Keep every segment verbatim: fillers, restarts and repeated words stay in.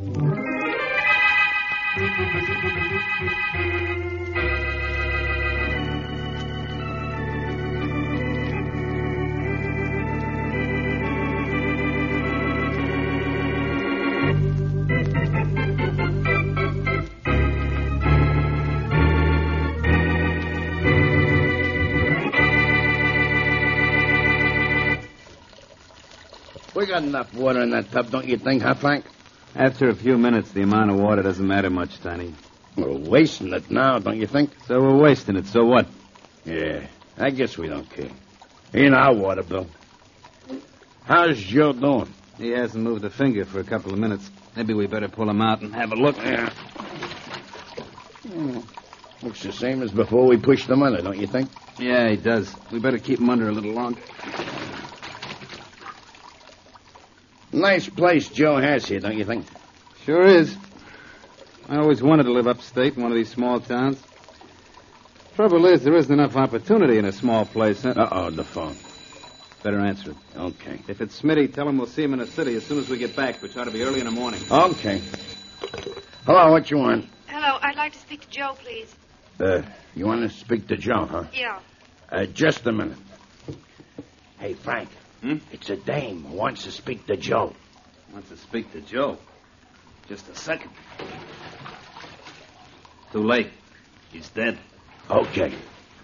We got enough water in that tub, don't you think, huh, Frank? After a few minutes, the amount of water doesn't matter much, Tiny. We're wasting it now, don't you think? So we're wasting it, so what? Yeah, I guess we don't care. Ain't our water, Bill. How's Joe doing? He hasn't moved a finger for a couple of minutes. Maybe we better pull him out and have a look. Yeah. Hmm. Looks the same as before we pushed him under, don't you think? Yeah, he does. We better keep him under a little longer. Nice place Joe has here, don't you think? Sure is. I always wanted to live upstate in one of these small towns. Trouble is, there isn't enough opportunity in a small place, huh? Uh-oh, the phone. Better answer it. Okay. If it's Smitty, tell him we'll see him in the city as soon as we get back, which ought to be early in the morning. Okay. Hello, what you want? Hello, I'd like to speak to Joe, please. Uh, you want to speak to Joe, huh? Yeah. Uh, just a minute. Hey, Frank. Hmm? It's a dame who wants to speak to Joe. Wants to speak to Joe. Just a second. Too late. He's dead. Okay.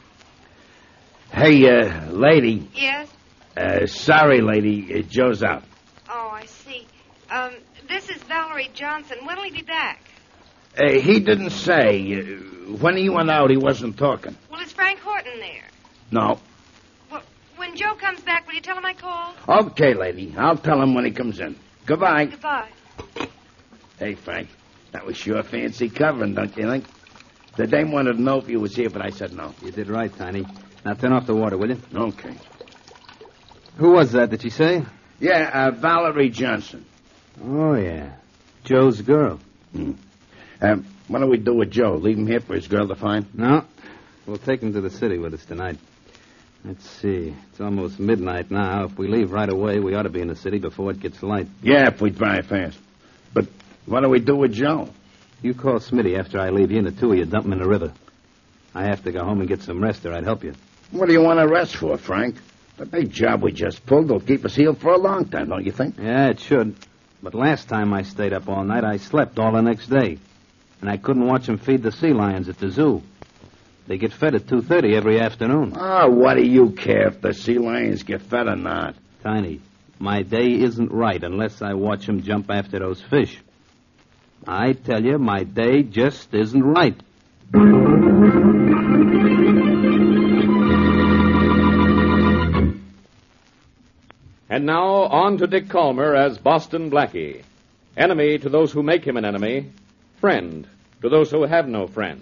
Hey, uh, lady. Yes? Uh, sorry, lady. Uh, Joe's out. Oh, I see. Um, this is Valerie Johnson. When'll he be back? Uh, he didn't say. Uh, when he went out, he wasn't talking. Well, is Frank Horton there? No. Well, when Joe comes back, will you tell him I called? Okay, lady. I'll tell him when he comes in. Goodbye. Goodbye. Hey, Frank. That was sure fancy covering, don't you think? The dame wanted to know if you was here, but I said no. You did right, Tiny. Now turn off the water, will you? Okay. Who was that, did she say? Yeah, uh, Valerie Johnson. Oh, yeah. Joe's girl. Hmm. Um, what do we do with Joe? Leave him here for his girl to find? No. We'll take him to the city with us tonight. Let's see. It's almost midnight now. If we leave right away, we ought to be in the city before it gets light. Yeah, if we drive fast. But what do we do with Joe? You call Smitty after I leave you, and the two of you dump him in the river. I have to go home and get some rest, or I'd help you. What do you want to rest for, Frank? The big job we just pulled will keep us healed for a long time, don't you think? Yeah, it should. But last time I stayed up all night, I slept all the next day. And I couldn't watch them feed the sea lions at the zoo. They get fed at two thirty every afternoon. Oh, what do you care if the sea lions get fed or not? Tiny, my day isn't right unless I watch them jump after those fish. I tell you, my day just isn't right. And now, on to Dick Calmer as Boston Blackie. Enemy to those who make him an enemy. Friend to those who have no friend.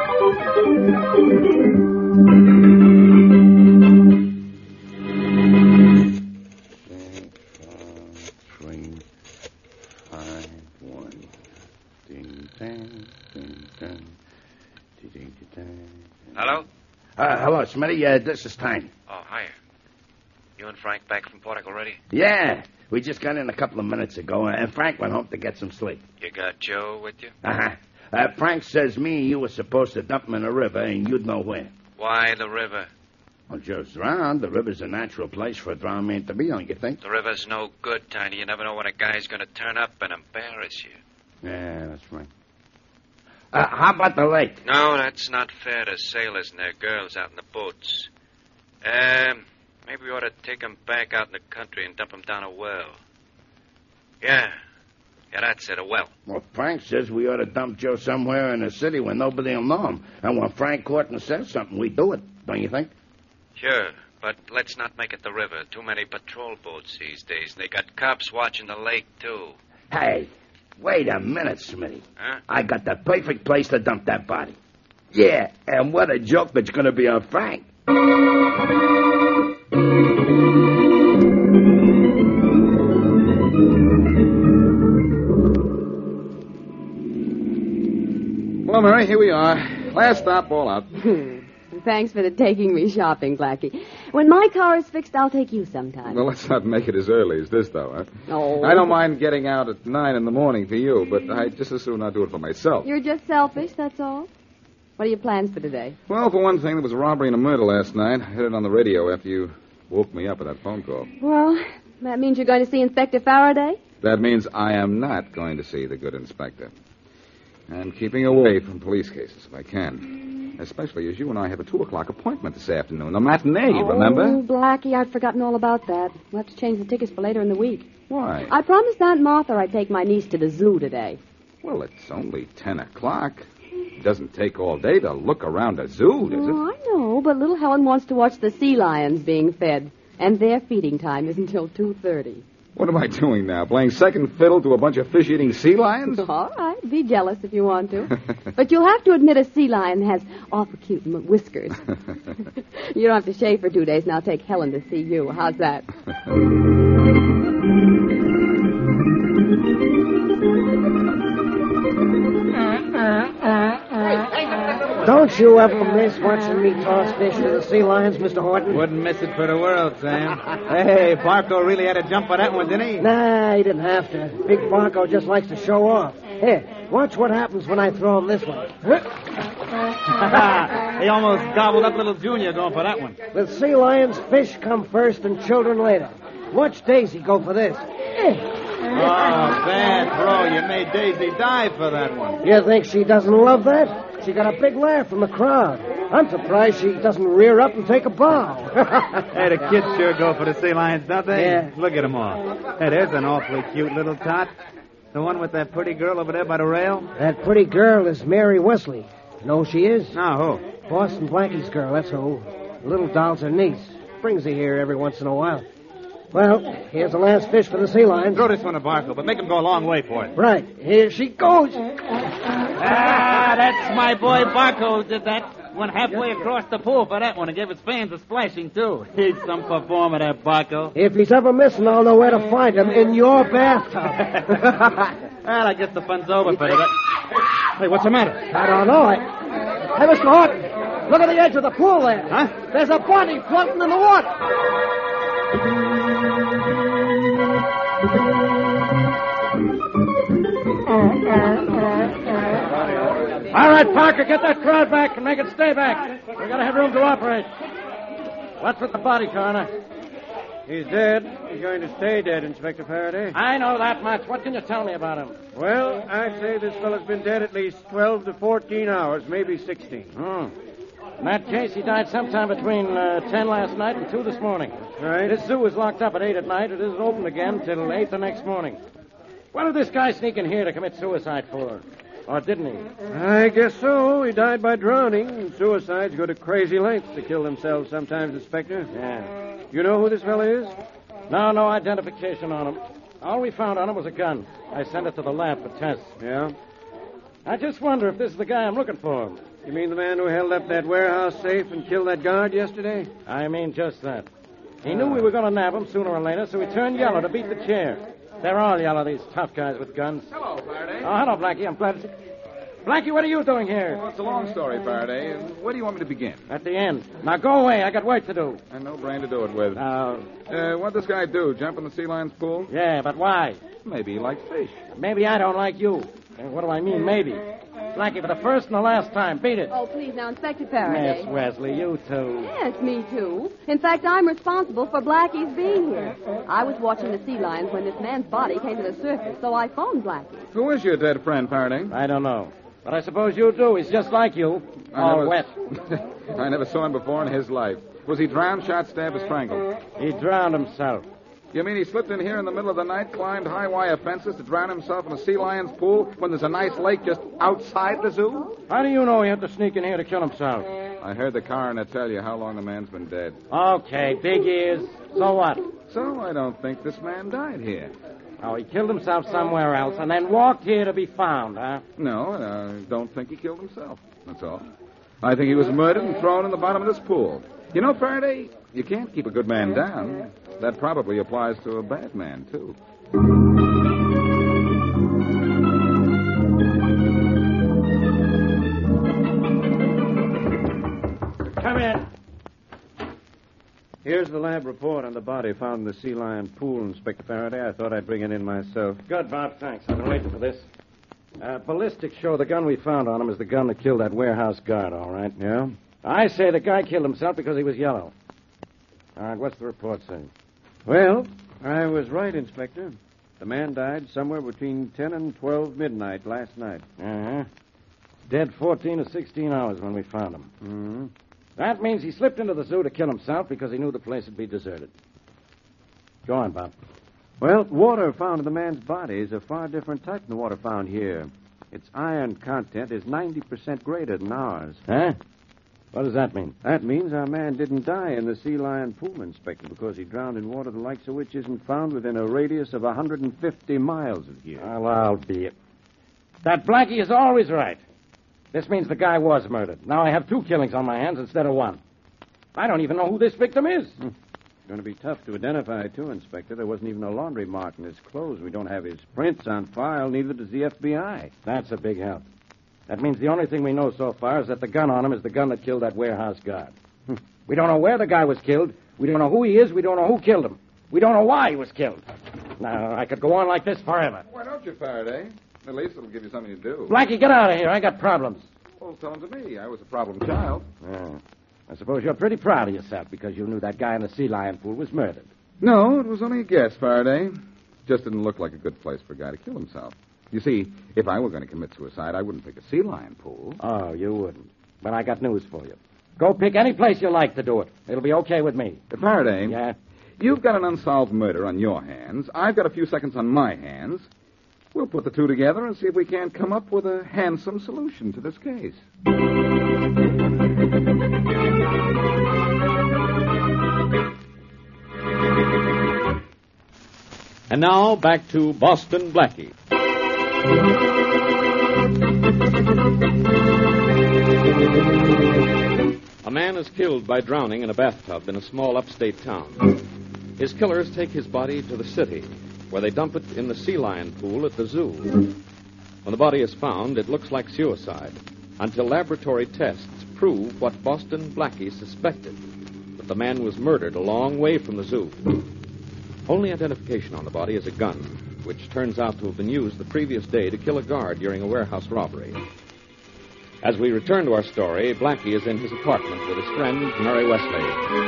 Hello? Uh, hello, Smitty. Uh, this is Tiny. Oh, hiya. You and Frank back from Portic already? Yeah, we just got in a couple of minutes ago, and Frank went home to get some sleep. You got Joe with you? Uh-huh. Uh, Frank says me and you were supposed to dump him in the river, and you'd know where. Why the river? Well, Joe's drowned. The river's a natural place for a drowned man to be, don't you think? The river's no good, Tiny. You never know when a guy's going to turn up and embarrass you. Yeah, that's right. Uh, how about the lake? No, that's not fair to sailors and their girls out in the boats. Um, maybe we ought to take them back out in the country and dump them down a well. Yeah. Yeah, that's it, a well. Well, Frank says we ought to dump Joe somewhere in the city where nobody will know him. And when Frank Horton says something, we do it, don't you think? Sure, but let's not make it the river. Too many patrol boats these days. They got cops watching the lake, too. Hey, wait a minute, Smitty. Huh? I got the perfect place to dump that body. Yeah, and what a joke that's going to be on Frank. Well, Mary, here we are. Last stop, all out. Thanks for the taking me shopping, Blackie. When my car is fixed, I'll take you sometime. Well, let's not make it as early as this, though, huh? Oh. I don't mind getting out at nine in the morning for you, but I'd just as soon not do it for myself. You're just selfish, that's all? What are your plans for today? Well, for one thing, there was a robbery and a murder last night. I heard it on the radio after you woke me up with that phone call. Well, that means you're going to see Inspector Faraday? That means I am not going to see the good inspector. I'm keeping away from police cases if I can. Especially as you and I have a two o'clock appointment this afternoon. A matinee, oh, remember? Oh, Blackie, I'd forgotten all about that. We'll have to change the tickets for later in the week. Why? I promised Aunt Martha I'd take my niece to the zoo today. Well, it's only ten o'clock. It doesn't take all day to look around a zoo, does it? Oh, I know, but little Helen wants to watch the sea lions being fed. And their feeding time is until two thirty. What am I doing now? Playing second fiddle to a bunch of fish-eating sea lions? All right. Be jealous if you want to. But you'll have to admit a sea lion has awful cute m- whiskers. You don't have to shave for two days, and I'll take Helen to see you. How's that? Don't you ever miss watching me toss fish to the sea lions, Mister Horton? Wouldn't miss it for the world, Sam. Hey, Barco really had a jump on that one, didn't he? Nah, he didn't have to. Big Barco just likes to show off. Here, watch what happens when I throw him this one. He almost gobbled up little Junior going for that one. With sea lions, fish come first and children later. Watch Daisy go for this. Oh, bad throw. You made Daisy dive for that one. You think she doesn't love that? She got a big laugh from the crowd. I'm surprised she doesn't rear up and take a bow. Hey, the kids sure go for the sea lions, don't they? Yeah. Look at them all. Hey, there's an awfully cute little tot. The one with that pretty girl over there by the rail? That pretty girl is Mary Wesley. You know who she is? No, who? Boston Blackie's girl, that's who. The little doll's her niece. Brings her here every once in a while. Well, here's the last fish for the sea lions. Throw this one to Barco, but make him go a long way for it. Right. Here she goes. Ah, that's my boy Barco did that. Went halfway across the pool for that one and gave his fans a splashing, too. He's some performer, that Barco. If he's ever missing, I'll know where to find him. In your bathtub. Well, I guess the fun's over for today. Hey, what's the matter? I don't know. I... Hey, Mister Horton, look at the edge of the pool there. Huh? There's a body floating in the water. All right, Parker, get that crowd back and make it stay back. We gotta have room to operate. What's with the body, Coroner? He's dead. He's going to stay dead, Inspector Faraday. I know that much. What can you tell me about him? Well, I'd say this fellow's been dead at least twelve to fourteen hours, maybe sixteen. Hmm. In that case, he died sometime between uh, ten last night and two this morning. Right. This zoo is locked up at eight at night. It isn't open again till eight the next morning. What did this guy sneak in here to commit suicide for? Or didn't he? I guess so. He died by drowning. Suicides go to crazy lengths to kill themselves sometimes, Inspector. Yeah. You know who this fellow is? No, no identification on him. All we found on him was a gun. I sent it to the lab for tests. Yeah? I just wonder if this is the guy I'm looking for. You mean the man who held up that warehouse safe and killed that guard yesterday? I mean just that. He knew we were going to nab him sooner or later, so he turned yellow to beat the chair. They're all yellow, these tough guys with guns. Hello, Faraday. Oh, hello, Blackie. I'm glad to see... Blackie, what are you doing here? Well, it's a long story, Faraday. Where do you want me to begin? At the end. Now go away. I got work to do. And no brain to do it with. Uh, Uh, what'd this guy do? Jump in the sea lion's pool? yeah, but why? Maybe he likes fish. Maybe I don't like you. And what do I mean, maybe? Blackie, for the first and the last time, beat it. Oh, please, now, Inspector Faraday. Miss Wesley, you too. Yes, me too. In fact, I'm responsible for Blackie's being here. I was watching the sea lions when this man's body came to the surface, so I phoned Blackie. Who is your dead friend, Faraday? I don't know. But I suppose you do. He's just like you. I All never- wet. I never saw him before in his life. Was he drowned, shot, stabbed, or strangled? He drowned himself. You mean he slipped in here in the middle of the night, climbed high wire fences to drown himself in a sea lion's pool when there's a nice lake just outside the zoo? How do you know he had to sneak in here to kill himself? I heard the coroner tell you how long the man's been dead. Okay, big ears. So what? So I don't think this man died here. Oh, he killed himself somewhere else and then walked here to be found, huh? No, I don't think he killed himself. That's all. I think he was murdered and thrown in the bottom of this pool. You know, Faraday, you can't keep a good man down. That probably applies to a bad man, too. Come Here's the lab report on the body found in the sea lion pool, Inspector Faraday. I thought I'd bring it in myself. Good, Bob. Thanks. I've been waiting for this. Uh, ballistics show the gun we found on him is the gun that killed that warehouse guard, all right? Yeah? I say the guy killed himself because he was yellow. All right, what's the report say? Well, I was right, Inspector. The man died somewhere between ten and twelve midnight last night. Uh-huh. Dead fourteen or sixteen hours when we found him. Mm-hmm. That means he slipped into the zoo to kill himself because he knew the place would be deserted. Go on, Bob. Well, water found in the man's body is a far different type than the water found here. Its iron content is ninety percent greater than ours. Huh? What does that mean? That means our man didn't die in the sea lion pool, Inspector, because he drowned in water the likes of which isn't found within a radius of one hundred fifty miles of here. Well, I'll be it. That Blackie is always right. This means the guy was murdered. Now I have two killings on my hands instead of one. I don't even know who this victim is. Hmm. It's going to be tough to identify, too, Inspector. There wasn't even a laundry mark in his clothes. We don't have his prints on file, neither does the F B I. That's a big help. That means the only thing we know so far is that the gun on him is the gun that killed that warehouse guard. We don't know where the guy was killed. We don't know who he is. We don't know who killed him. We don't know why he was killed. Now, I could go on like this forever. Why don't you, Faraday? At least it'll give you something to do. Blackie, get out of here. I got problems. Well, tell them to me. I was a problem child. Yeah. I suppose you're pretty proud of yourself because you knew that guy in the sea lion pool was murdered. No, it was only a guess, Faraday. Just didn't look like a good place for a guy to kill himself. You see, if I were going to commit suicide, I wouldn't pick a sea lion pool. Oh, you wouldn't. But I got news for you. Go pick any place you like to do it. It'll be okay with me. Uh, Faraday. Yeah? You've got an unsolved murder on your hands. I've got a few seconds on my hands. We'll put the two together and see if we can't come up with a handsome solution to this case. And now, back to Boston Blackie. A man is killed by drowning in a bathtub in a small upstate town. His killers take his body to the city, where they dump it in the sea lion pool at the zoo. When the body is found, it looks like suicide, until laboratory tests prove what Boston Blackie suspected, that the man was murdered a long way from the zoo. Only identification on the body is a gun, which turns out to have been used the previous day to kill a guard during a warehouse robbery. As we return to our story, Blackie is in his apartment with his friend, Mary Wesley.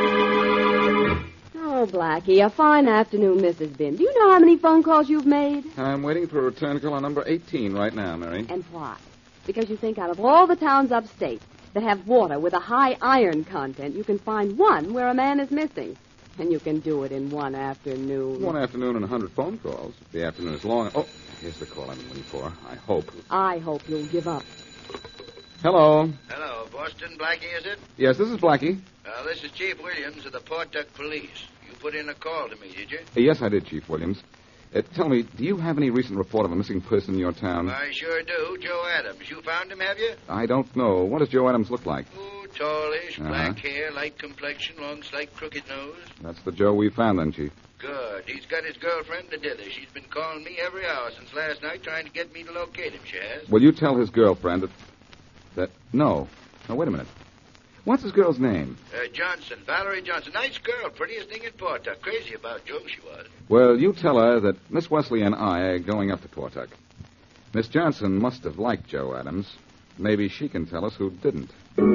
Oh, Blackie, a fine afternoon this has been. Do you know how many phone calls you've made? I'm waiting for a return call on number eighteen right now, Mary. And why? Because you think out of all the towns upstate that have water with a high iron content, you can find one where a man is missing. And you can do it in one afternoon. One afternoon and a hundred phone calls. If the afternoon is long. Oh, here's the call I'm waiting for. I hope. I hope you'll give up. Hello. Hello, Boston Blackie, is it? Yes, this is Blackie. Uh, this is Chief Williams of the Pawtucket Police. You put in a call to me, did you? Uh, yes, I did, Chief Williams. Uh, tell me, do you have any recent report of a missing person in your town? I sure do. Joe Adams. You found him, have you? I don't know. What does Joe Adams look like? Oh, tallish, Uh-huh. black hair, light complexion, long, slight, crooked nose. That's the Joe we found then, Chief. Good. He's got his girlfriend to dither. She's been calling me every hour since last night trying to get me to locate him, she has. Will you tell his girlfriend that... that... No. No, wait a minute. What's his girl's name? Uh, Johnson, Valerie Johnson. Nice girl, prettiest thing in Pawtucket. Crazy about Joe, she was. Well, you tell her that Miss Wesley and I are going up to Pawtucket. Miss Johnson must have liked Joe Adams. Maybe she can tell us who didn't.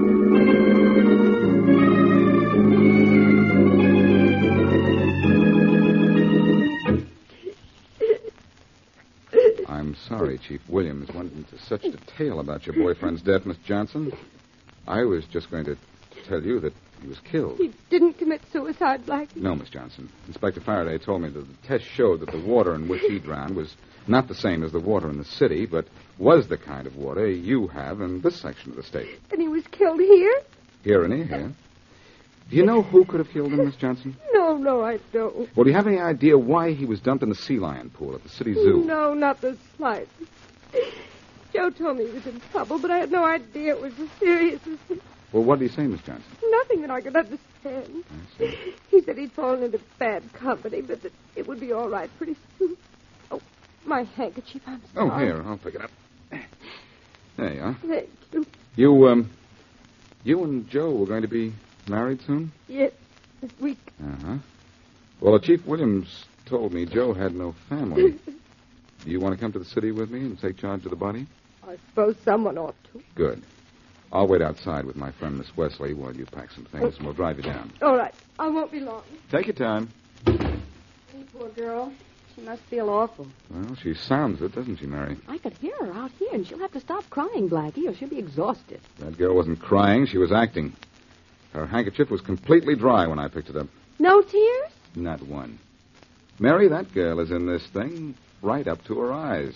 I'm sorry, Chief Williams went into such detail about your boyfriend's death, Miss Johnson. I was just going to tell you that he was killed. He didn't commit suicide, Blackie? No, Miss Johnson. Inspector Faraday told me that the test showed that the water in which he drowned was not the same as the water in the city, but was the kind of water you have in this section of the state. And he was killed here? Here and here. Do you know who could have killed him, Miss Johnson? No, no, I don't. Well, do you have any idea why he was dumped in the sea lion pool at the city zoo? No, not the slightest. Joe told me he was in trouble, but I had no idea it was as serious as this. Well, what did he say, Miss Johnson? Nothing that I could understand. I see. He said he'd fallen into bad company, but that it would be all right pretty soon. Oh, my handkerchief, I'm sorry. Oh, here, I'll pick it up. There you are. Thank you. You, um, you and Joe were going to be married soon? Yes. this week. Uh-huh. Well, Chief Williams told me Joe had no family. Do you want to come to the city with me and take charge of the body? I suppose someone ought to. Good. I'll wait outside with my friend Miss Wesley while you pack some things, and we'll drive you down. All right. I won't be long. Take your time. Hey, poor girl. She must feel awful. Well, she sounds it, doesn't she, Mary? I could hear her out here, and she'll have to stop crying, Blackie, or she'll be exhausted. That girl wasn't crying. She was acting. Her handkerchief was completely dry when I picked it up. No tears? Not one. Mary, that girl is in this thing right up to her eyes.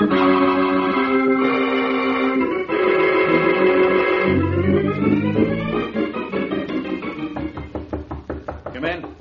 Come in.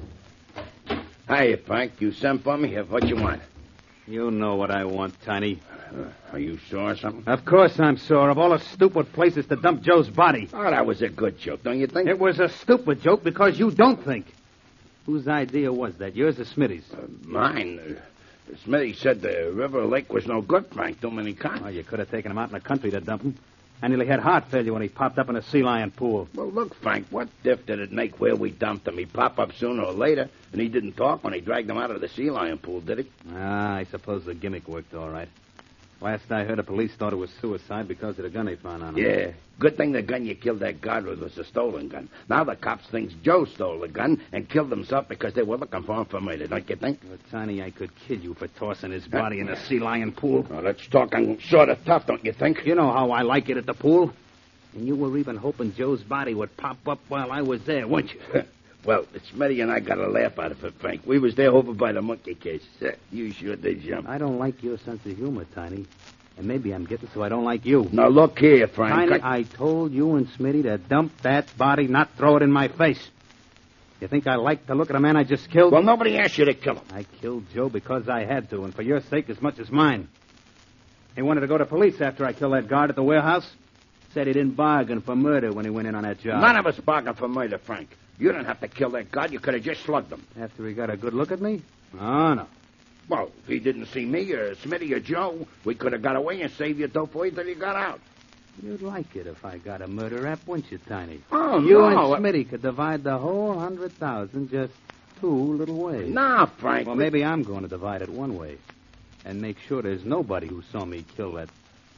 Hiya, Frank. You sent for me? What you want? You know what I want, Tiny. Uh, are you sore or something? Of course I'm sore. Of all the stupid places to dump Joe's body. Oh, that was a good joke, don't you think? It was a stupid joke because you don't think. Whose idea was that? Yours or Smitty's? Uh, mine. Uh, Smitty said the river or lake was no good, Frank. Too many cars. Well, you could have taken him out in the country to dump him. I nearly had heart failure when he popped up in a sea lion pool. Well, look, Frank, what diff did it make where we dumped him? He pop up sooner or later, and he didn't talk when he dragged him out of the sea lion pool, did he? Ah, I suppose the gimmick worked all right. Last I heard, the police thought it was suicide because of the gun they found on him. Yeah. Good thing the gun you killed that guard with was a stolen gun. Now the cops think Joe stole the gun and killed himself because they were looking for him for murder, don't you think? Well, Tiny, I could kill you for tossing his body in the sea lion pool. Well, let's talk. I'm sort of tough, don't you think? You know how I like it at the pool. And you were even hoping Joe's body would pop up while I was there, weren't you? Well, Smitty and I got a laugh out of it, Frank. We was there over by the monkey cage. You sure did jump. I don't like your sense of humor, Tiny. And maybe I'm getting so I don't like you. Now, look here, Frank. Tiny, I... I told you and Smitty to dump that body, not throw it in my face. You think I like to look at a man I just killed? Well, nobody asked you to kill him. I killed Joe because I had to, and for your sake as much as mine. He wanted to go to police after I killed that guard at the warehouse. Said he didn't bargain for murder when he went in on that job. None of us bargained for murder, Frank. You didn't have to kill that guard. You could have just slugged him. After he got a good look at me? Oh, no. Well, if he didn't see me or Smitty or Joe, we could have got away and saved your dough for you till you got out. You'd like it if I got a murder rap, wouldn't you, Tiny? Oh, you no. and Smitty could divide the whole hundred thousand just two little ways. Nah, Frank. Well, maybe I'm going to divide it one way and make sure there's nobody who saw me kill that.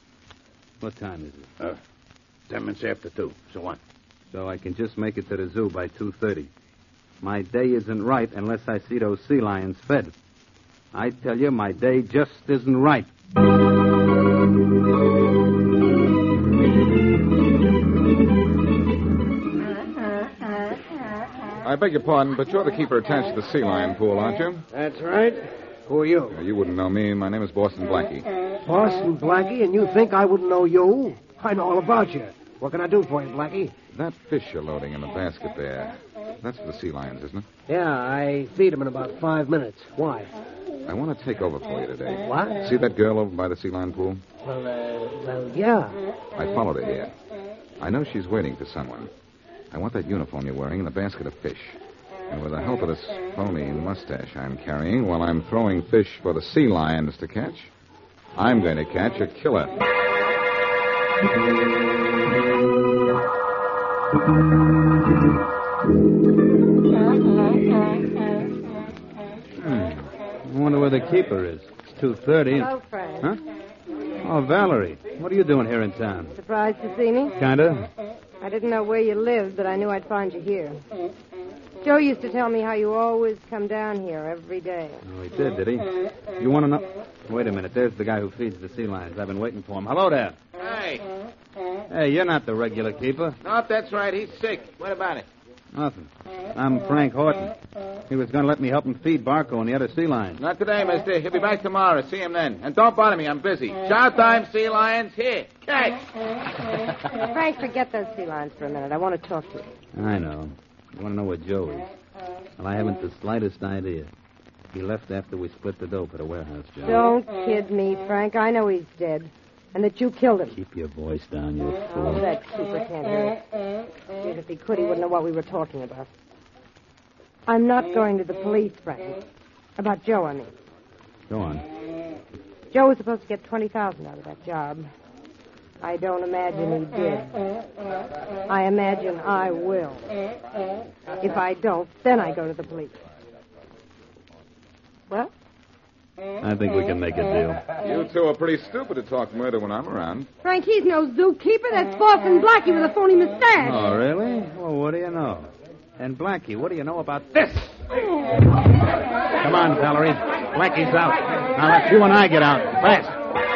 What time is it? Uh, ten minutes after two. So what? So I can just make it to the zoo by two thirty. My day isn't right unless I see those sea lions fed. I tell you, my day just isn't right. I beg your pardon, but you're the keeper attached to the sea lion pool, aren't you? That's right. Who are you? Uh, you wouldn't know me. My name is Boston Blackie. Boston Blackie, and you think I wouldn't know you? I know all about you. What can I do for you, Blackie? That fish you're loading in the basket there, that's for the sea lions, isn't it? Yeah, I feed them in about five minutes. Why? I want to take over for you today. What? See that girl over by the sea lion pool? Well, uh, well, yeah. I followed her here. I know she's waiting for someone. I want that uniform you're wearing and a basket of fish. And with the help of this phony mustache I'm carrying while I'm throwing fish for the sea lions to catch, I'm going to catch a killer. Hmm. I wonder where the keeper is. It's two thirty. Hello, Frank. Huh? Oh, Valerie. What are you doing here in town? Surprised to see me? Kinda. I didn't know where you lived, but I knew I'd find you here. Joe used to tell me how you always come down here every day. Oh, he did, did he? You want to know? Wait a minute. There's the guy who feeds the sea lions. I've been waiting for him. Hello there. Hey. Hey, you're not the regular keeper. No, that's right. He's sick. What about it? Nothing. I'm Frank Horton. He was going to let me help him feed Barco and the other sea lions. Not today, mister. He'll be back tomorrow. See him then. And don't bother me. I'm busy. Shout time, sea lions. Here. Catch. Frank, forget those sea lions for a minute. I want to talk to you. I know. You want to know where Joe is? Well, I haven't the slightest idea. He left after we split the dope at a warehouse job. Don't kid me, Frank. I know he's dead. And that you killed him. Keep your voice down, you Oh, fool. that super can't hear it. Yet if he could, he wouldn't know what we were talking about. I'm not going to the police, Frank. About Joe, I mean. Go on. Joe was supposed to get twenty thousand dollars out of that job. I don't imagine he did. I imagine I will. If I don't, then I go to the police. Well? I think we can make a deal. You two are pretty stupid to talk murder when I'm around. Frank, he's no zookeeper. That's Boston Blackie with a phony mustache. Oh, really? Well, what do you know? And Blackie, what do you know about this? Come on, Valerie. Blackie's out. Now let you and I get out. Fast.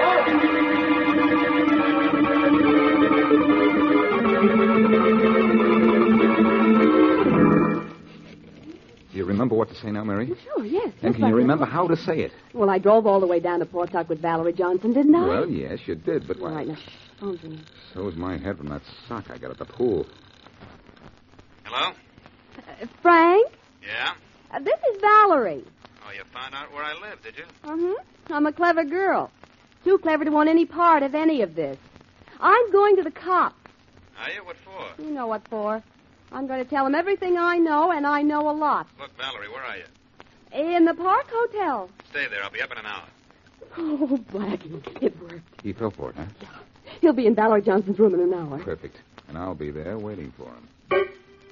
Do you remember what to say now, Mary? Sure, yes. And can you remember how to say it? Well, I drove all the way down to Portuck with Valerie Johnson, didn't I? Well, yes, you did, but... All right, now, shh. Phone's ringing. So was my head from that sock I got at the pool. Hello? Uh, Frank? Yeah? Uh, this is Valerie. Oh, you found out where I live, did you? Mm-hmm. I'm a clever girl. Too clever to want any part of any of this. I'm going to the cops. Are you? What for? You know what for. I'm going to tell them everything I know, and I know a lot. Look, Valerie, where are you? In the Park Hotel. Stay there. I'll be up in an hour. Oh, Blackie, it worked. He fell for it, huh? He'll be in Valerie Johnson's room in an hour. Perfect. And I'll be there waiting for him.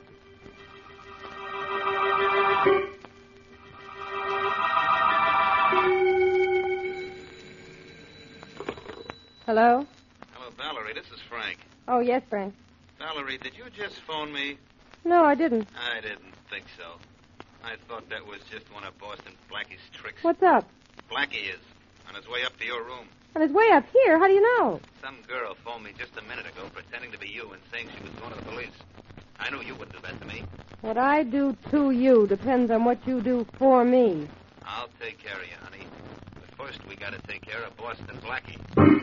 Hello? Hello, Valerie. This is Frank. Oh, yes, Frank. Valerie, did you just phone me? No, I didn't. I didn't think so. I thought that was just one of Boston Blackie's tricks. What's up? Blackie is. On his way up to your room. On his way up here? How do you know? Some girl phoned me just a minute ago pretending to be you and saying she was going to the police. I knew you wouldn't do that to me. What I do to you depends on what you do for me. I'll take care of you, honey. But first, we got to take care of Boston Blackie.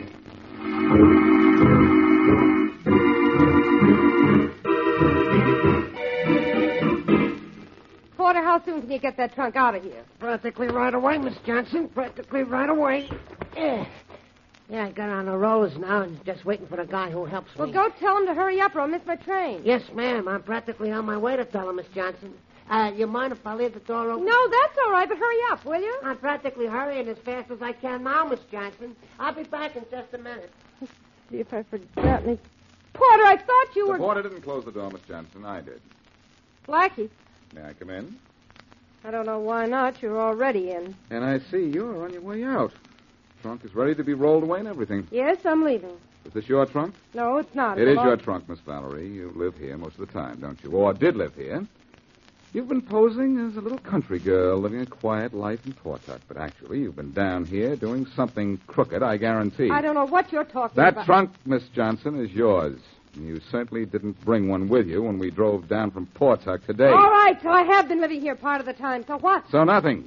Porter, how soon can you get that trunk out of here? Practically right away, Miss Johnson. Practically right away. Yeah. Yeah, I got on the rollers now and just waiting for the guy who helps Well, me. go tell him to hurry up or I'll miss my train. Yes, ma'am. I'm practically on my way to tell him, Miss Johnson. Uh, you mind if I leave the door open? No, that's all right, but hurry up, will you? I'm practically hurrying as fast as I can now, Miss Johnson. I'll be back in just a minute. See if I forgot me. Porter, I thought you The were... porter didn't close the door, Miss Johnson. I did. Blackie. May I come in? I don't know why not. You're already in. And I see you're on your way out. Trunk is ready to be rolled away and everything. Yes, I'm leaving. Is this your trunk? No, it's not. It It's is a your long- trunk, Miss Valerie. You live here most of the time, don't you? Or did live here. You've been posing as a little country girl living a quiet life in Portuck, but actually you've been down here doing something crooked, I guarantee. I don't know what you're talking That about. trunk, Miss Johnson, is yours. You certainly didn't bring one with you when we drove down from Portuck today. All right, so I have been living here part of the time. So what? So nothing.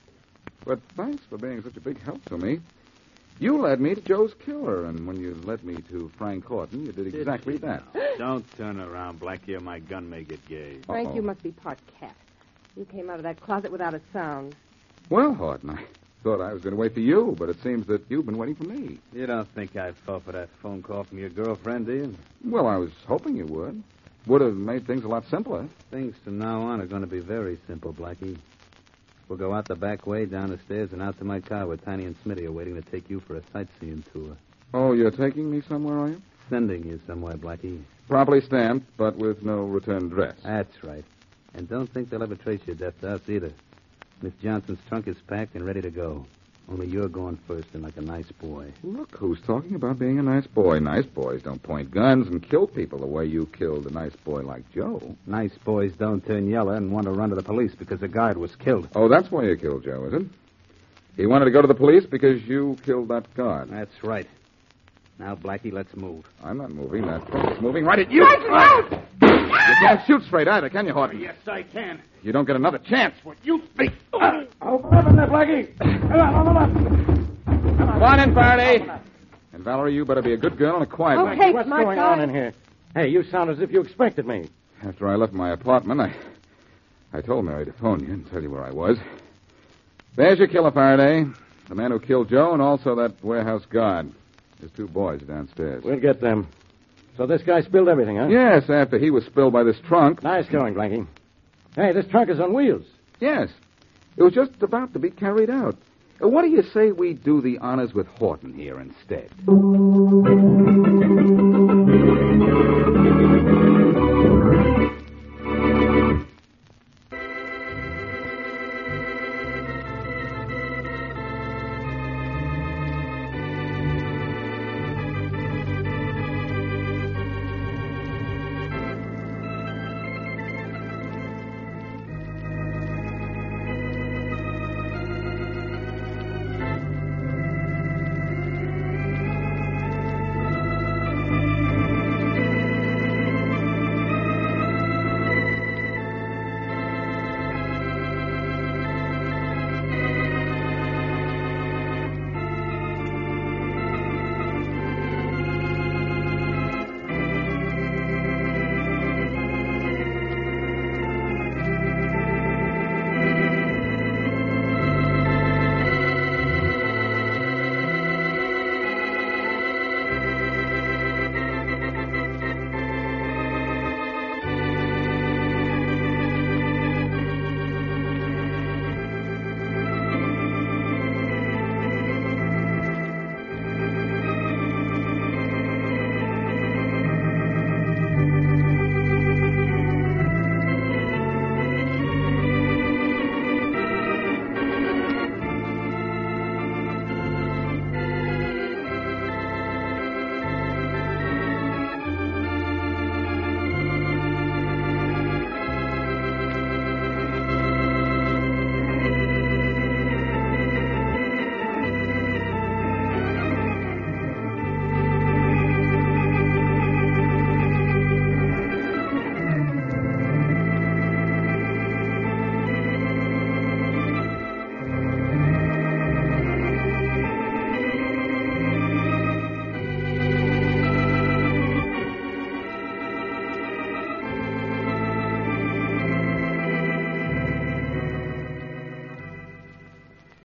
But thanks for being such a big help to me. You led me to Joe's killer, and when you led me to Frank Horton, you did exactly that. Don't turn around, Blackie, or my gun may get gay. Frank, Uh-oh. you must be part cat. You came out of that closet without a sound. Well, Horton, I thought I was going to wait for you, but it seems that you've been waiting for me. You don't think I fell for that phone call from your girlfriend, do you? Well, I was hoping you would. Would have made things a lot simpler. Things from now on are going to be very simple, Blackie. We'll go out the back way, down the stairs, and out to my car where Tiny and Smitty are waiting to take you for a sightseeing tour. Oh, you're taking me somewhere, are you? Sending you somewhere, Blackie. Properly stamped, but with no return address. That's right. And don't think they'll ever trace your death to us either. Miss Johnson's trunk is packed and ready to go. Only you're going first and like a nice boy. Look who's talking about being a nice boy. Nice boys don't point guns and kill people the way you killed a nice boy like Joe. Nice boys don't turn yellow and want to run to the police because a guard was killed. Oh, that's why you killed Joe, is it? He wanted to go to the police because you killed that guard. That's right. Now, Blackie, let's move. I'm not moving. That trunk's moving right at you. Right, You can't shoot straight either, can you, Horton? Yes, I can. You don't get another chance. What you think? Oh, open up in there, Blackie. Come on, open up. Come on in, Faraday. And Valerie, you better be a good girl and a quiet one. Okay, What's my going God. on in here? Hey, you sound as if you expected me. After I left my apartment, I, I told Mary to phone you and tell you where I was. There's your killer, Faraday. The man who killed Joe and also that warehouse guard. There's two boys downstairs. We'll get them. So this guy spilled everything, huh? Yes, after he was spilled by this trunk. Nice going, Blackie. Hey, this trunk is on wheels. Yes. It was just about to be carried out. Uh, What do you say we do the honors with Horton here instead?